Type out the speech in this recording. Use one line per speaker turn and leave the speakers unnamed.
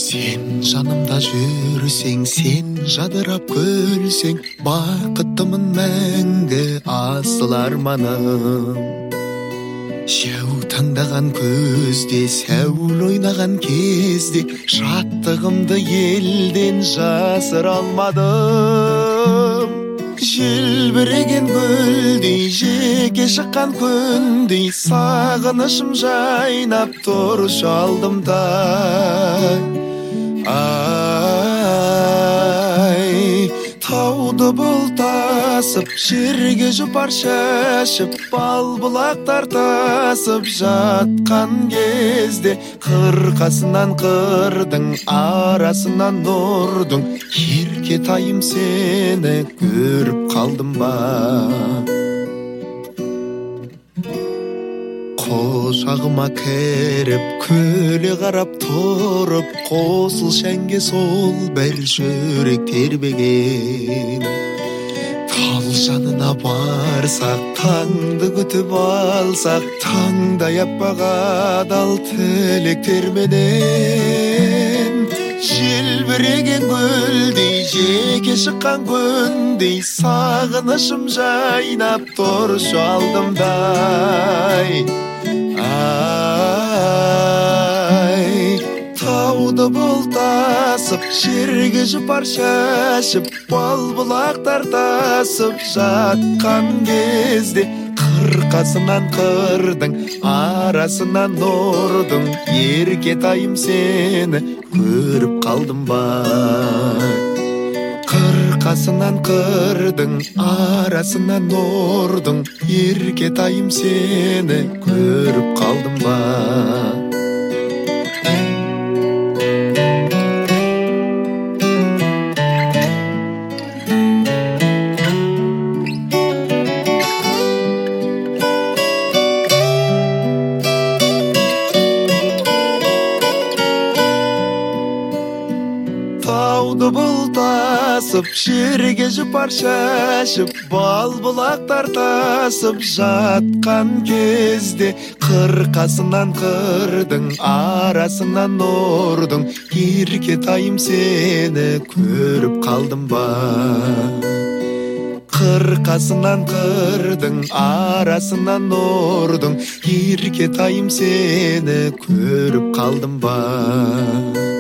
Сен жанымда жүрсең, сен жадырап күлсең, бақыттымын мәңгі асыл арманым. Жау таңдаған көзде, сәул ойнаған кезде, шаттығымды елден жасыра алмадым. Желбіреген гүлдей, жеке шыққан күндей, сағынышым жайнап тұршы алдымда. Ай, тауды бұлтасып, жерге жұпар шашып, бал бұлақтар тасып жатқан кезде, қырқасынан қырдың, арасынан нұрдың, еркетайым сені көріп қалдым ба? Қошағыма кіріп, көле қарап тұрып, қосыл шәнге сол бір жүрек тербеген. Тал жанына барсақ, таңды күтіп алсақ, таңдай аппақ адал тілектерменен. Желбіреген гүлдей, жеке шыққан күндей, сағынышым жайнап тұршы алдымдай. Ай, тауды бұлтасып, жерге жұпар шашып, бал бұлақтар тасып жатқан кезде, қырқасынан қырдың, арасынан нұрдың, еркетайым сені көріп қалдым ба? Қырқасынан қырдың, арасынан нұрдың, еркетайым сені көріп қалдым ба? Тауды бұлтасып, жерге жұпар шашып, бал бұлақтар тасып жатқан кезде, қырқасынан қырдың, арасынан нұрдың, еркетайым сені көріп қалдым ба? Қырқасынан қырдың, арасынан нұрдың, еркетайым сені көріп қалдым ба?